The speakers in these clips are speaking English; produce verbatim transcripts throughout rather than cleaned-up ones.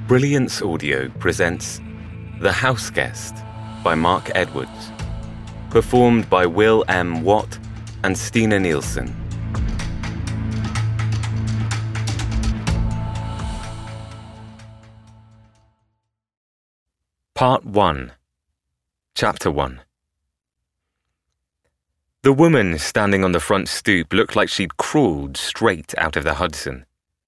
Brilliance Audio presents The House Guest by Mark Edwards, performed by Will M. Watt and Stina Nielsen. Part one. Chapter one. The woman standing on the front stoop looked like she'd crawled straight out of the Hudson.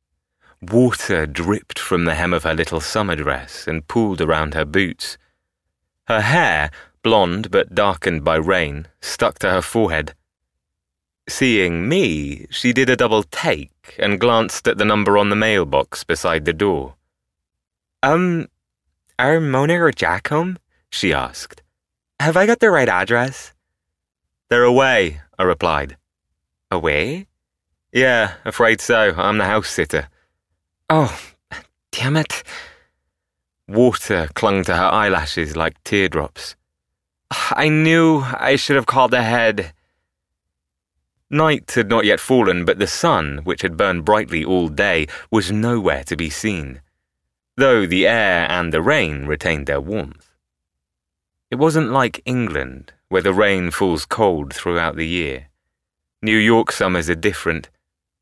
Water dripped from the hem of her little summer dress and pooled around her boots. Her hair, blonde but darkened by rain, stuck to her forehead. Seeing me, she did a double take and glanced at the number on the mailbox beside the door. Um, are Mona or Jack home? She asked. Have I got the right address? They're away, I replied. Away? Yeah, afraid so. I'm the house sitter. Oh, damn it. Water clung to her eyelashes like teardrops. I knew I should have called ahead. Night had not yet fallen, but the sun, which had burned brightly all day, was nowhere to be seen, though the air and the rain retained their warmth. It wasn't like England, where the rain falls cold throughout the year. New York summers are different.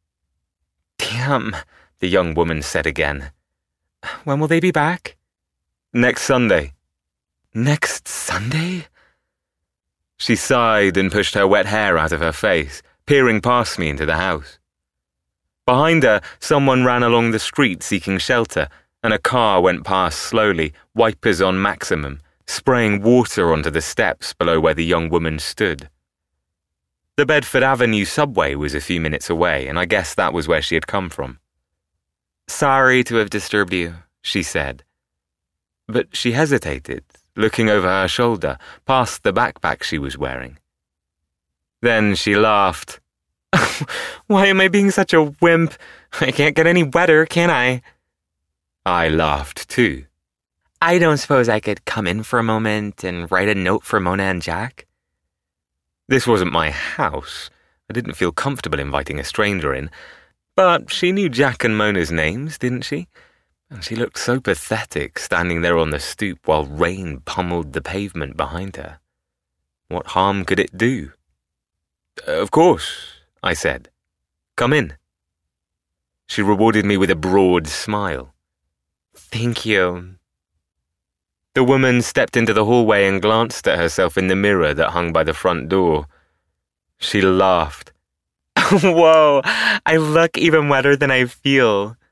Damn, the young woman said again. When will they be back? Next Sunday. Next Sunday? She sighed and pushed her wet hair out of her face, peering past me into the house. Behind her, someone ran along the street seeking shelter, and a car went past slowly, wipers on maximum, spraying water onto the steps below where the young woman stood. The Bedford Avenue subway was a few minutes away, and I guessed that was where she had come from. Sorry to have disturbed you, she said. But she hesitated, looking over her shoulder, past the backpack she was wearing. Then she laughed. Why am I being such a wimp? I can't get any wetter, can I? I laughed too. I don't suppose I could come in for a moment and write a note for Mona and Jack? This wasn't my house. I didn't feel comfortable inviting a stranger in. But she knew Jack and Mona's names, didn't she? And she looked so pathetic standing there on the stoop while rain pummeled the pavement behind her. What harm could it do? Of course, I said. Come in. She rewarded me with a broad smile. Thank you. The woman stepped into the hallway and glanced at herself in the mirror that hung by the front door. She laughed. Whoa, I look even wetter than I feel.